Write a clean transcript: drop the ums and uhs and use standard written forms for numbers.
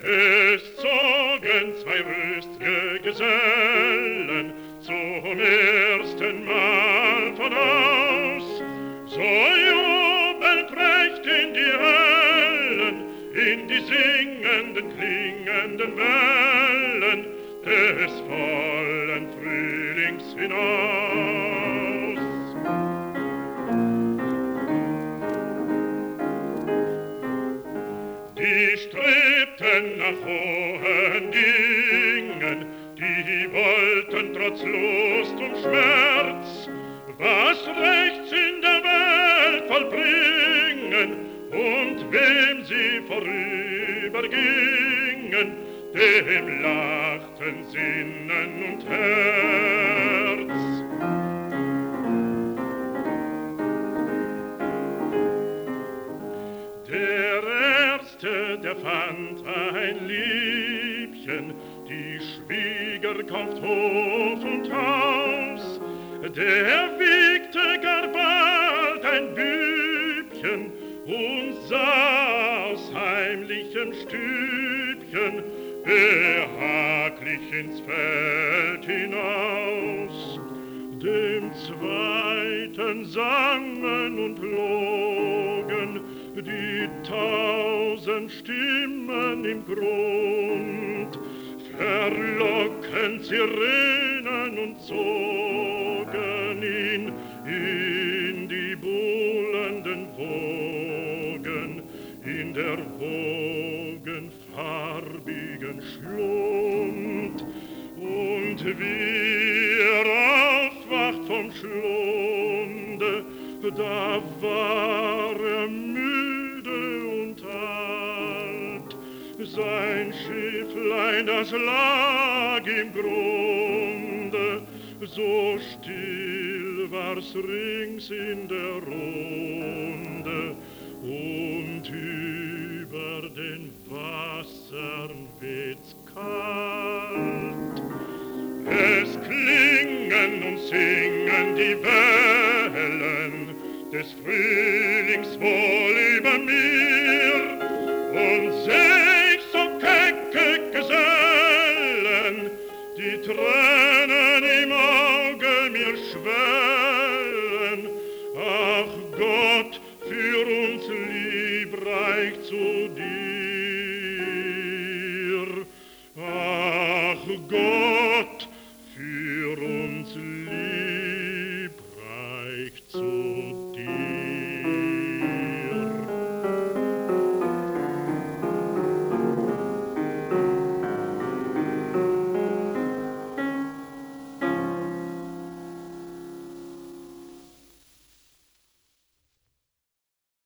Es zogen zwei rüst'ge Gesellen zum ersten Mal voraus. So jubelträcht in die Hellen, in die singenden, klingenden Wellen des vollen Frühlings hinaus. Die strebten nach hohen Dingen, die wollten trotz Lust und Schmerz was rechts in der Welt vollbringen, und wem sie vorübergingen, dem lachten Sinnen und Herz. Der Erste, der fand ein Liebchen, die Schwieger kauft Hof und Haus. Der wiegte gar bald ein Bübchen und sah aus heimlichem Stübchen behaglich ins Feld hinaus. Dem Zweiten sangen und logen die 1000 Stimmen im Grund, verlockend Sirenen und zogen ihn in die buhlenden Wogen, in der Wogen farbigen Schlund. Und wie er aufwacht vom Schlunde, da war er müde und alt. Sein Schifflein, das lag im Grunde, so still war's rings in der Runde, und über den Wassern weht's kalt. Es klingen und singen die Wellen des Frühlings wohl über mir, und seh ich so kecke Gesellen, die